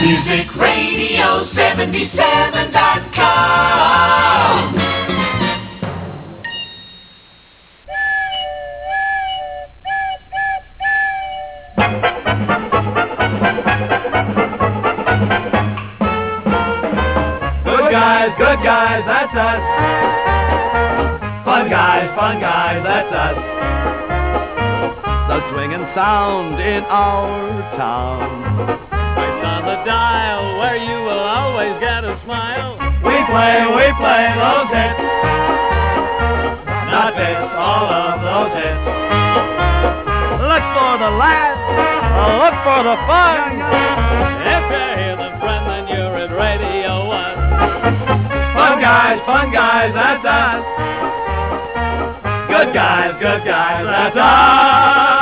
MusicRadio77.com. Good guys, that's us. Fun guys, that's us. The swinging sound in our town. Right on the dial where you will always get a smile. We play those hits. Not bits, all of those hits. Look for the lads, look for the fun. If you hear them, friend, then you're at Radio 1. Fun guys, that's us. Good guys, that's us.